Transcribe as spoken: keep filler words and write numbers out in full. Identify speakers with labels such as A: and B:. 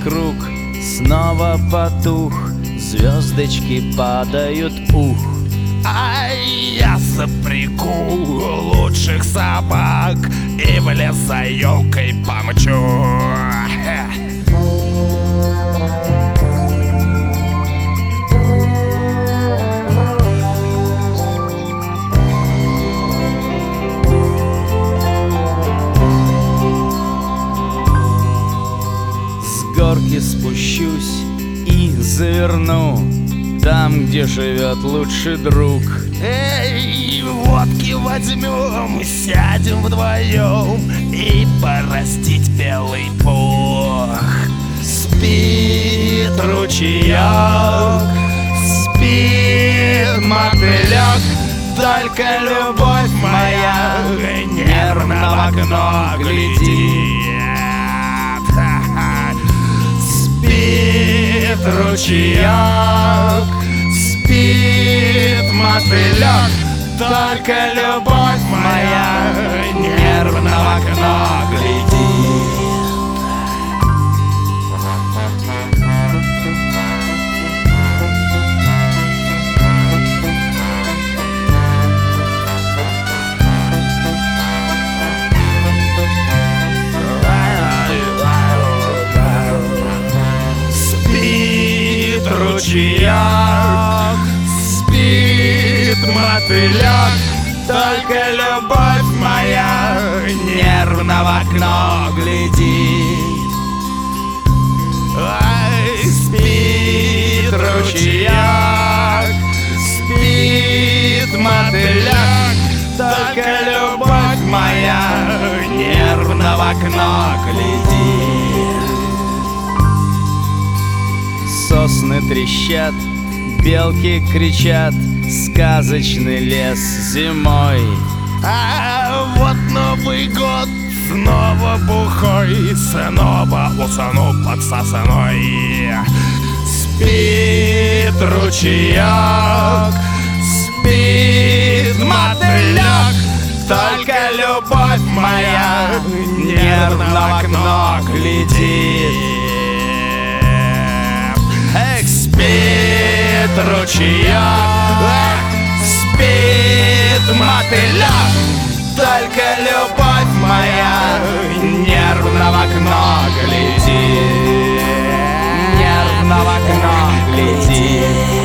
A: вокруг снова потух, звездочки падают, ух.
B: А я запрягу лучших собак и в лес за елкой помчу.
A: С горки спущусь и заверну там, где живет лучший друг.
B: Эй, водки возьмем, сядем вдвоем и порастить белый пух. Спит ручеек, спит мотылек, только любовь моя нервно в окно глядит. Спит ручеек, спит мотылек, только любовь моя нервно в окно глядит. Спит ручеек, спит мотылек, только любовь моя нервно в окно глядит. Ай, спит ручеек, спит мотылек, только любовь моя нервно в окно глядит.
A: Сосны трещат, белки кричат, сказочный лес зимой.
B: А вот Новый год снова бухой, снова усну под сосной. Спит ручеек, спит мотылек, только любовь моя нервно в окно глядит. Эх, спит ручеек, спит мотылек, только любовь моя нервно в окно глядит.
A: Нервно в окно глядит.